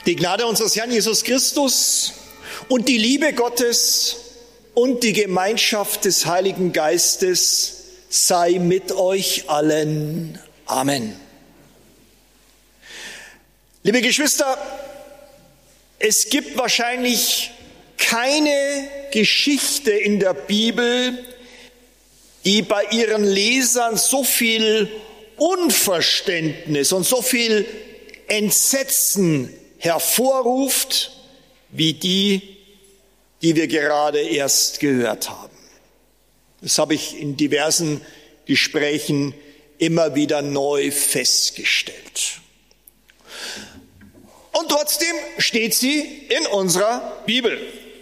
Die Gnade unseres Herrn Jesus Christus und die Liebe Gottes und die Gemeinschaft des Heiligen Geistes sei mit euch allen. Amen. Liebe Geschwister, es gibt wahrscheinlich keine Geschichte in der Bibel, die bei ihren Lesern so viel Unverständnis und so viel Entsetzen hervorruft, wie die wir gerade erst gehört haben. Das habe ich in diversen Gesprächen immer wieder neu festgestellt. Und trotzdem steht sie in unserer Bibel.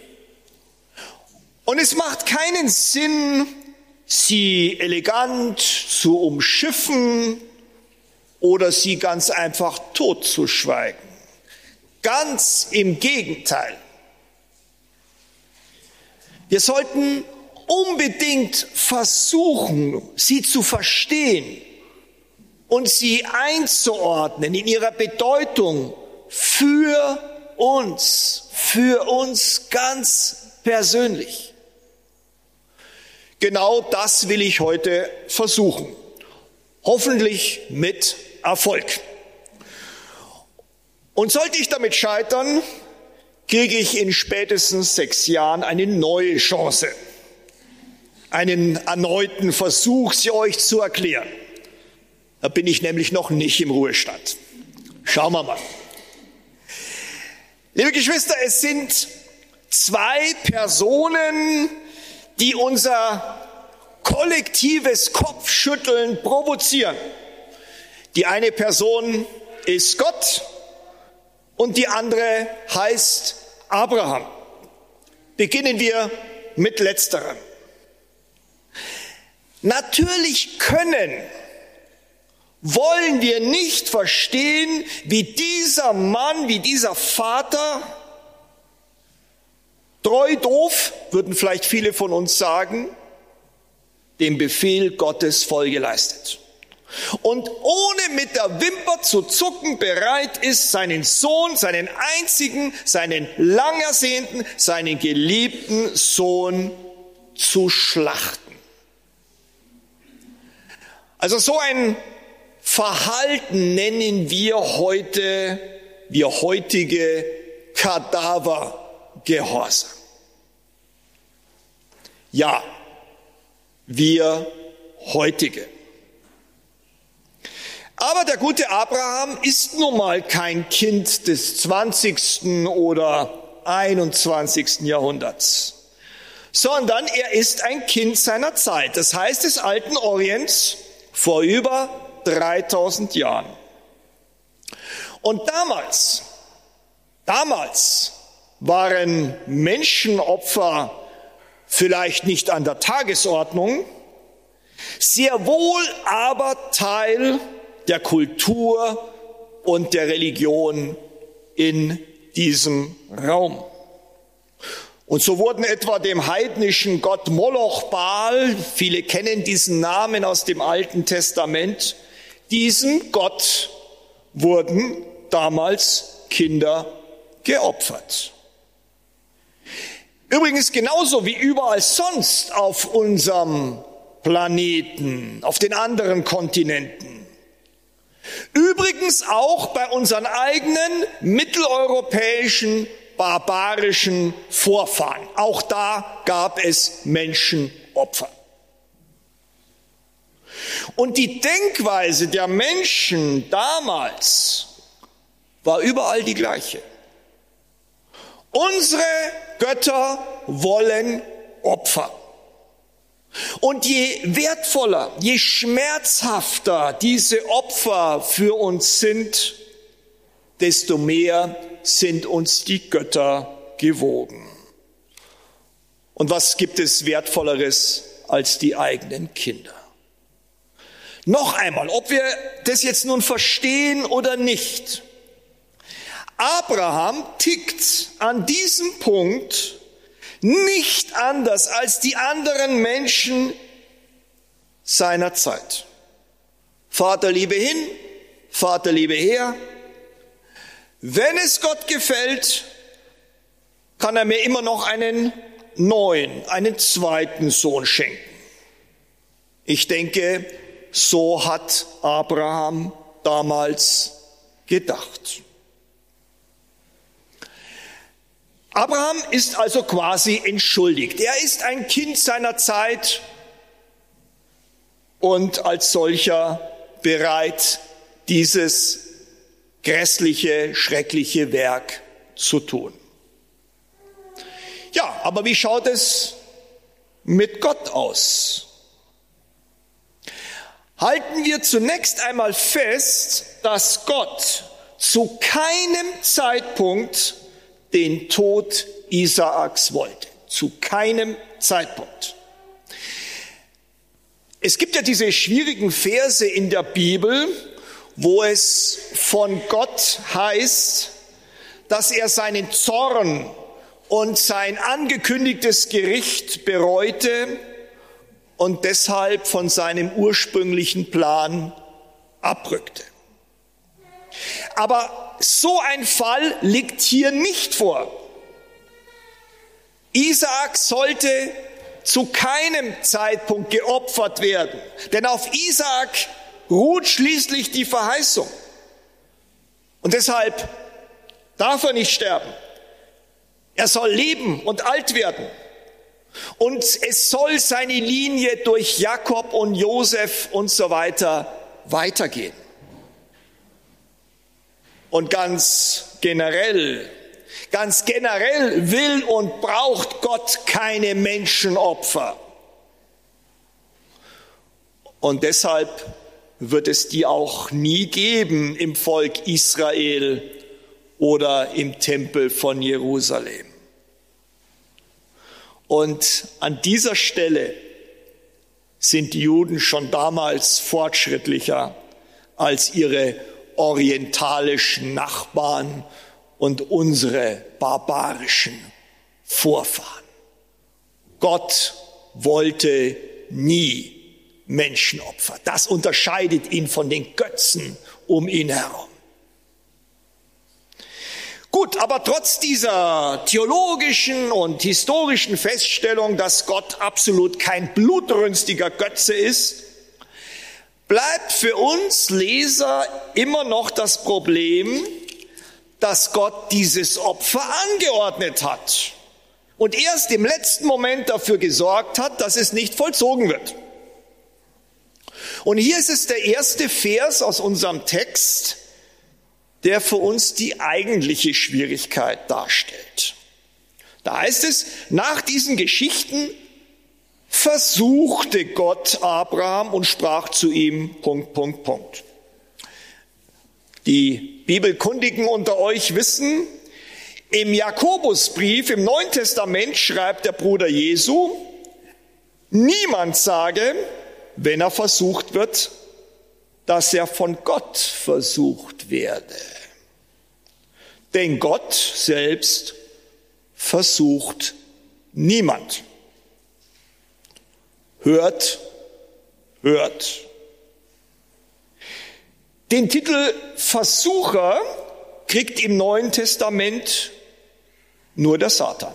Und es macht keinen Sinn, sie elegant zu umschiffen oder sie ganz einfach totzuschweigen. Ganz im Gegenteil. Wir sollten unbedingt versuchen, sie zu verstehen und sie einzuordnen in ihrer Bedeutung für uns ganz persönlich. Genau das will ich heute versuchen. Hoffentlich mit Erfolg. Und sollte ich damit scheitern, kriege ich in spätestens 6 Jahren eine neue Chance, einen erneuten Versuch, sie euch zu erklären. Da bin ich nämlich noch nicht im Ruhestand. Schauen wir mal. Liebe Geschwister, es sind 2 Personen, die unser kollektives Kopfschütteln provozieren. Die eine Person ist Gott und die andere heißt Abraham. Beginnen wir mit letzterem. Natürlich wollen wir nicht verstehen, wie dieser Mann, wie dieser Vater, treu doof, würden vielleicht viele von uns sagen, dem Befehl Gottes Folge leistet. Und ohne mit der Wimper zu zucken bereit ist, seinen Sohn, seinen einzigen, seinen lang ersehnten, seinen geliebten Sohn zu schlachten. Also so ein Verhalten nennen wir heutige Kadavergehorsam. Ja, wir heutige. Aber der gute Abraham ist nun mal kein Kind des 20. oder 21. Jahrhunderts, sondern er ist ein Kind seiner Zeit, das heißt des alten Orients vor über 3000 Jahren. Und damals waren Menschenopfer vielleicht nicht an der Tagesordnung, sehr wohl aber Teil der Kultur und der Religion in diesem Raum. Und so wurden etwa dem heidnischen Gott Moloch Baal, viele kennen diesen Namen aus dem Alten Testament, diesem Gott wurden damals Kinder geopfert. Übrigens genauso wie überall sonst auf unserem Planeten, auf den anderen Kontinenten. Übrigens auch bei unseren eigenen mitteleuropäischen, barbarischen Vorfahren. Auch da gab es Menschenopfer. Und die Denkweise der Menschen damals war überall die gleiche. Unsere Götter wollen Opfer. Und je wertvoller, je schmerzhafter diese Opfer für uns sind, desto mehr sind uns die Götter gewogen. Und was gibt es Wertvolleres als die eigenen Kinder? Noch einmal, ob wir das jetzt nun verstehen oder nicht. Abraham tickt an diesem Punkt nicht anders als die anderen Menschen seiner Zeit. Vaterliebe hin, Vaterliebe her. Wenn es Gott gefällt, kann er mir immer noch einen neuen, einen zweiten Sohn schenken. Ich denke, so hat Abraham damals gedacht. Abraham ist also quasi entschuldigt. Er ist ein Kind seiner Zeit und als solcher bereit, dieses grässliche, schreckliche Werk zu tun. Ja, aber wie schaut es mit Gott aus? Halten wir zunächst einmal fest, dass Gott zu keinem Zeitpunkt den Tod Isaaks wollte. Zu keinem Zeitpunkt. Es gibt ja diese schwierigen Verse in der Bibel, wo es von Gott heißt, dass er seinen Zorn und sein angekündigtes Gericht bereute und deshalb von seinem ursprünglichen Plan abrückte. Aber so ein Fall liegt hier nicht vor. Isaak sollte zu keinem Zeitpunkt geopfert werden, denn auf Isaak ruht schließlich die Verheißung. Und deshalb darf er nicht sterben. Er soll leben und alt werden. Und es soll seine Linie durch Jakob und Josef und so weiter weitergehen. Und ganz generell will und braucht Gott keine Menschenopfer. Und deshalb wird es die auch nie geben im Volk Israel oder im Tempel von Jerusalem. Und an dieser Stelle sind die Juden schon damals fortschrittlicher als ihre orientalischen Nachbarn und unsere barbarischen Vorfahren. Gott wollte nie Menschenopfer. Das unterscheidet ihn von den Götzen um ihn herum. Gut, aber trotz dieser theologischen und historischen Feststellung, dass Gott absolut kein blutrünstiger Götze ist, bleibt für uns Leser immer noch das Problem, dass Gott dieses Opfer angeordnet hat und erst im letzten Moment dafür gesorgt hat, dass es nicht vollzogen wird. Und hier ist es der erste Vers aus unserem Text, der für uns die eigentliche Schwierigkeit darstellt. Da heißt es, nach diesen Geschichten versuchte Gott Abraham und sprach zu ihm, ... Die Bibelkundigen unter euch wissen, im Jakobusbrief im Neuen Testament schreibt der Bruder Jesu, niemand sage, wenn er versucht wird, dass er von Gott versucht werde. Denn Gott selbst versucht niemand. Hört. Den Titel Versucher kriegt im Neuen Testament nur der Satan.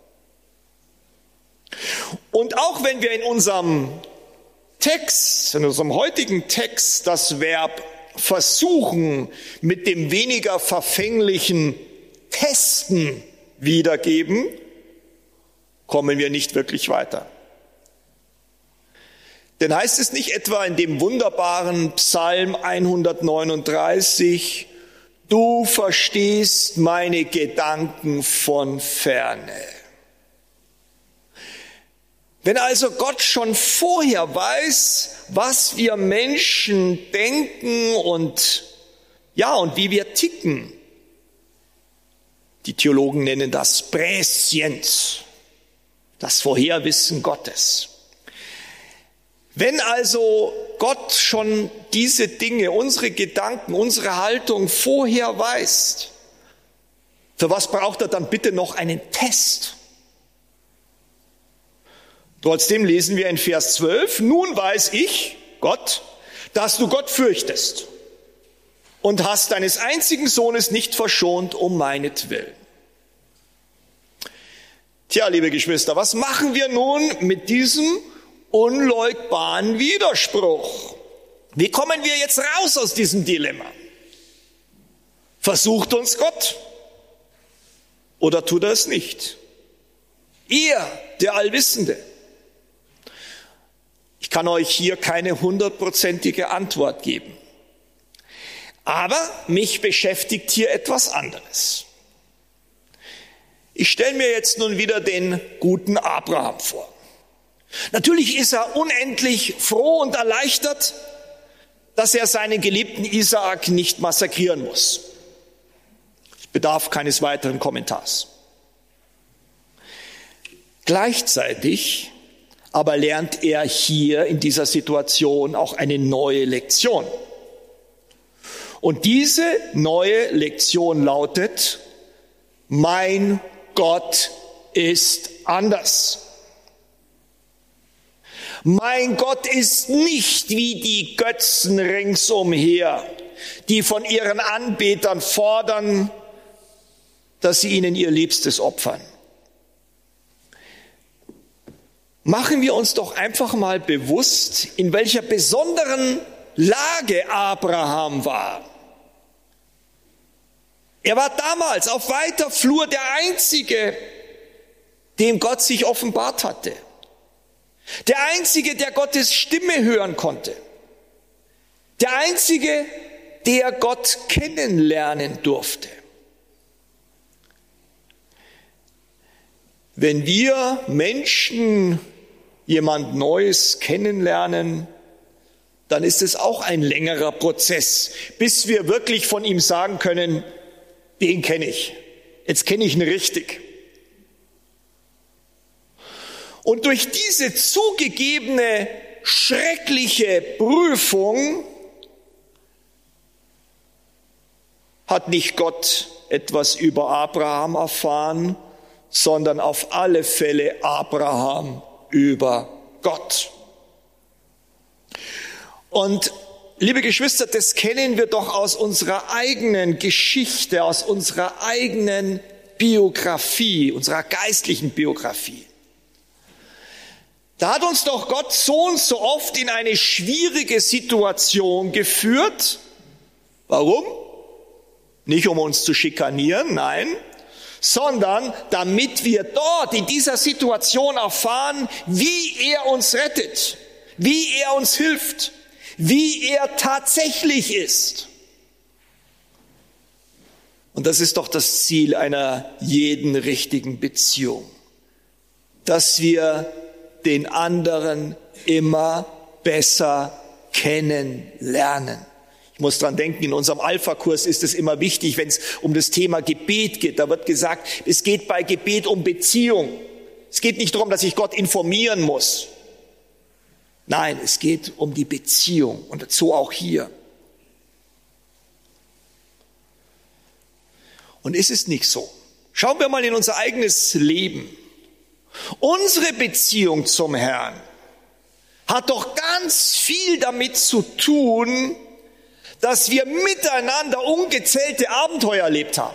Und auch wenn wir in unserem heutigen Text das Verb versuchen mit dem weniger verfänglichen testen wiedergeben, kommen wir nicht wirklich weiter. Denn heißt es nicht etwa in dem wunderbaren Psalm 139, du verstehst meine Gedanken von ferne. Wenn also Gott schon vorher weiß, was wir Menschen denken und wie wir ticken, die Theologen nennen das Präscienz, das Vorherwissen Gottes. Wenn also Gott schon diese Dinge, unsere Gedanken, unsere Haltung vorher weiß, für was braucht er dann bitte noch einen Test? Trotzdem lesen wir in Vers 12, nun weiß ich, Gott, dass du Gott fürchtest. und hast deines einzigen Sohnes nicht verschont um meinetwillen. Tja, liebe Geschwister, was machen wir nun mit diesem unleugbaren Widerspruch? Wie kommen wir jetzt raus aus diesem Dilemma? Versucht uns Gott oder tut er es nicht? Er, der Allwissende. Ich kann euch hier keine 100%ige Antwort geben. Aber mich beschäftigt hier etwas anderes. Ich stelle mir jetzt nun wieder den guten Abraham vor. Natürlich ist er unendlich froh und erleichtert, dass er seinen geliebten Isaak nicht massakrieren muss. Es bedarf keines weiteren Kommentars. Gleichzeitig aber lernt er hier in dieser Situation auch eine neue Lektion. Und diese neue Lektion lautet: Mein Gott ist anders. Mein Gott ist nicht wie die Götzen ringsumher, die von ihren Anbetern fordern, dass sie ihnen ihr Liebstes opfern. Machen wir uns doch einfach mal bewusst, in welcher besonderen Lage Abraham war. Er war damals auf weiter Flur der Einzige, dem Gott sich offenbart hatte. Der Einzige, der Gottes Stimme hören konnte. Der Einzige, der Gott kennenlernen durfte. Wenn wir Menschen jemand Neues kennenlernen, dann ist es auch ein längerer Prozess, bis wir wirklich von ihm sagen können: Den kenne ich. Jetzt kenne ich ihn richtig. Und durch diese zugegebene schreckliche Prüfung hat nicht Gott etwas über Abraham erfahren, sondern auf alle Fälle Abraham über Gott. Und liebe Geschwister, das kennen wir doch aus unserer eigenen Geschichte, aus unserer eigenen Biografie, unserer geistlichen Biografie. Da hat uns doch Gott so und so oft in eine schwierige Situation geführt. Warum? Nicht um uns zu schikanieren, nein, sondern damit wir dort in dieser Situation erfahren, wie er uns rettet, wie er uns hilft, wie er tatsächlich ist. Und das ist doch das Ziel einer jeden richtigen Beziehung, dass wir den anderen immer besser kennenlernen. Ich muss dran denken, in unserem Alpha-Kurs ist es immer wichtig, wenn es um das Thema Gebet geht. Da wird gesagt, es geht bei Gebet um Beziehung. Es geht nicht darum, dass ich Gott informieren muss. Nein, es geht um die Beziehung und so auch hier. Und ist es nicht so? Schauen wir mal in unser eigenes Leben. Unsere Beziehung zum Herrn hat doch ganz viel damit zu tun, dass wir miteinander ungezählte Abenteuer erlebt haben.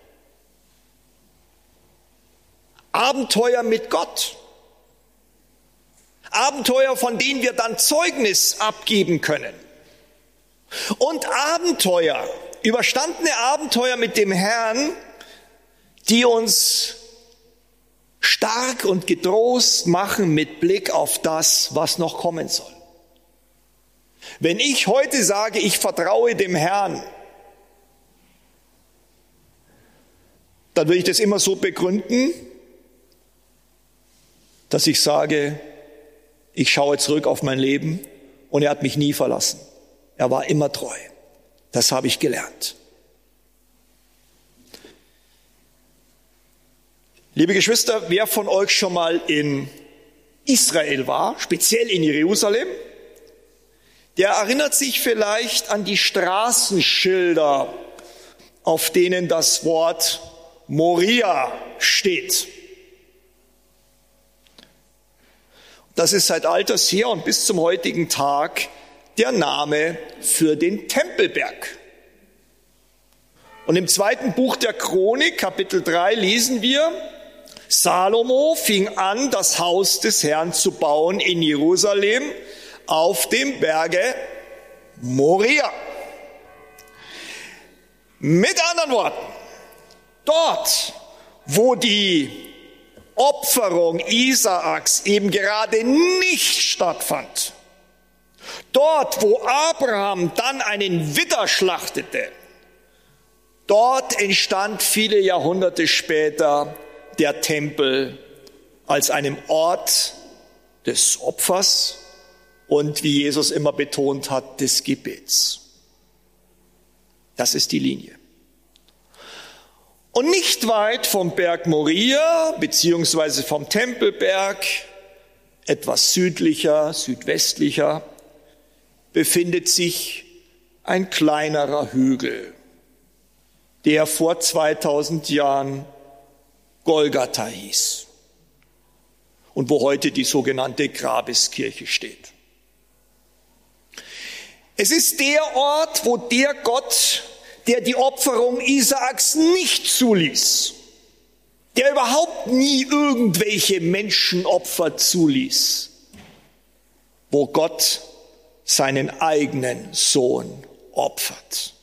Abenteuer mit Gott. Abenteuer, von denen wir dann Zeugnis abgeben können. Und Abenteuer, überstandene Abenteuer mit dem Herrn, die uns stark und getrost machen mit Blick auf das, was noch kommen soll. Wenn ich heute sage, ich vertraue dem Herrn, dann will ich das immer so begründen, dass ich sage, ich schaue zurück auf mein Leben und er hat mich nie verlassen. Er war immer treu. Das habe ich gelernt. Liebe Geschwister, wer von euch schon mal in Israel war, speziell in Jerusalem, der erinnert sich vielleicht an die Straßenschilder, auf denen das Wort Moria steht. Das ist seit alters her und bis zum heutigen Tag der Name für den Tempelberg. Und im 2. Buch der Chronik, Kapitel 3, lesen wir, Salomo fing an, das Haus des Herrn zu bauen in Jerusalem auf dem Berge Moria. Mit anderen Worten, dort, wo die Opferung Isaaks eben gerade nicht stattfand, dort, wo Abraham dann einen Widder schlachtete, dort entstand viele Jahrhunderte später der Tempel als einem Ort des Opfers und, wie Jesus immer betont hat, des Gebets. Das ist die Linie. Und nicht weit vom Berg Moria, beziehungsweise vom Tempelberg, etwas südlicher, südwestlicher, befindet sich ein kleinerer Hügel, der vor 2000 Jahren Golgatha hieß und wo heute die sogenannte Grabeskirche steht. Es ist der Ort, wo der Gott, der die Opferung Isaaks nicht zuließ, der überhaupt nie irgendwelche Menschenopfer zuließ, wo Gott seinen eigenen Sohn opfert.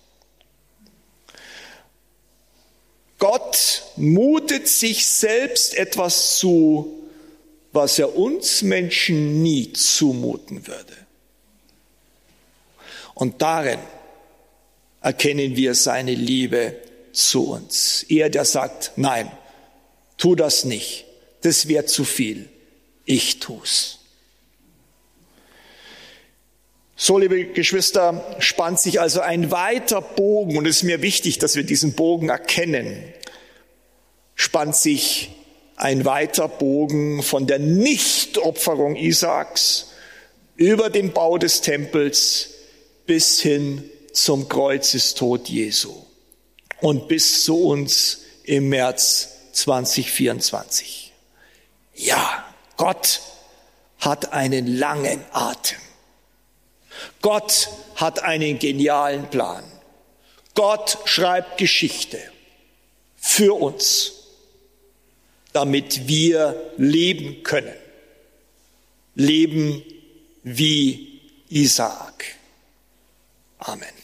Gott mutet sich selbst etwas zu, was er uns Menschen nie zumuten würde. Und darin erkennen wir seine Liebe zu uns. Er, der sagt, nein, tu das nicht, das wäre zu viel, ich tu's. So, liebe Geschwister, spannt sich also ein weiter Bogen, und es ist mir wichtig, dass wir diesen Bogen erkennen, spannt sich ein weiter Bogen von der Nichtopferung Isaaks über den Bau des Tempels bis hin zum Kreuzestod Jesu und bis zu uns im März 2024. Ja, Gott hat einen langen Atem. Gott hat einen genialen Plan. Gott schreibt Geschichte für uns, damit wir leben können. Leben wie Isaak. Amen.